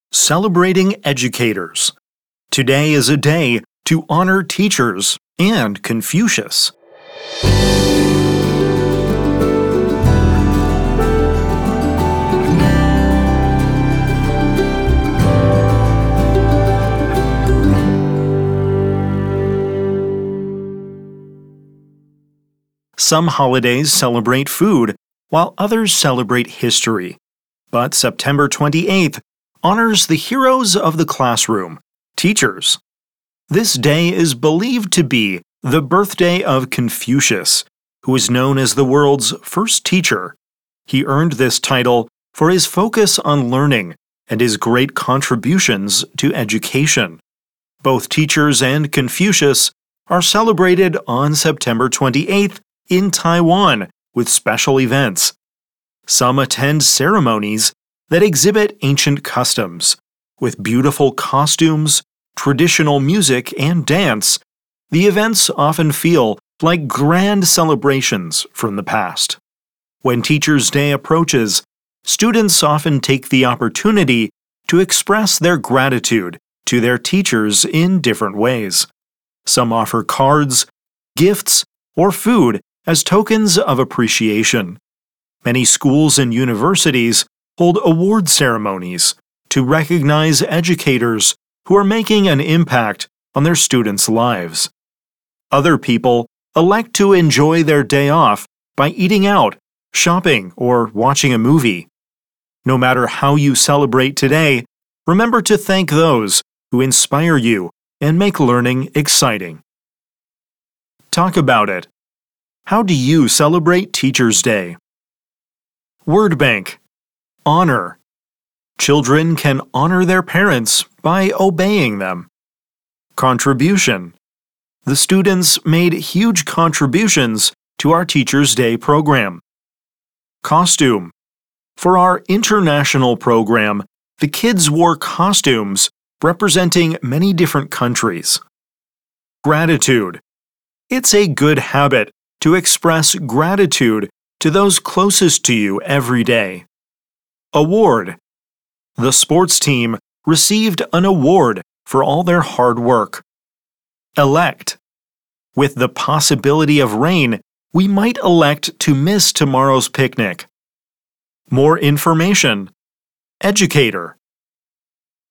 Celebrating educators. Today is a day to honor teachers and Confucius. Some holidays celebrate food, while others celebrate history. But September 28th honors the heroes of the classroom, teachers. This day is believed to be the birthday of Confucius, who is known as the world's first teacher. He earned this title for his focus on learning and his great contributions to education. Both teachers and Confucius are celebrated on September 28th in Taiwan with special events. Some attend ceremonies that exhibit ancient customs. With beautiful costumes, traditional music, and dance, the events often feel like grand celebrations from the past. When Teachers' Day approaches, students often take the opportunity to express their gratitude to their teachers in different ways. Some offer cards, gifts, or food as tokens of appreciation. Many schools and universities hold award ceremonies to recognize educators who are making an impact on their students' lives. Other people elect to enjoy their day off by eating out, shopping, or watching a movie. No matter how you celebrate today, remember to thank those who inspire you and make learning exciting. Talk about it. How do you celebrate Teachers' Day? Word bank. Honor. Children can honor their parents by obeying them. Contribution. The students made huge contributions to our Teachers' Day program. Costume. For our international program, the kids wore costumes representing many different countries. Gratitude. It's a good habit to express gratitude to those closest to you every day. Award. The sports team received an award for all their hard work. Elect. With the possibility of rain, we might elect to miss tomorrow's picnic. More information. Educator.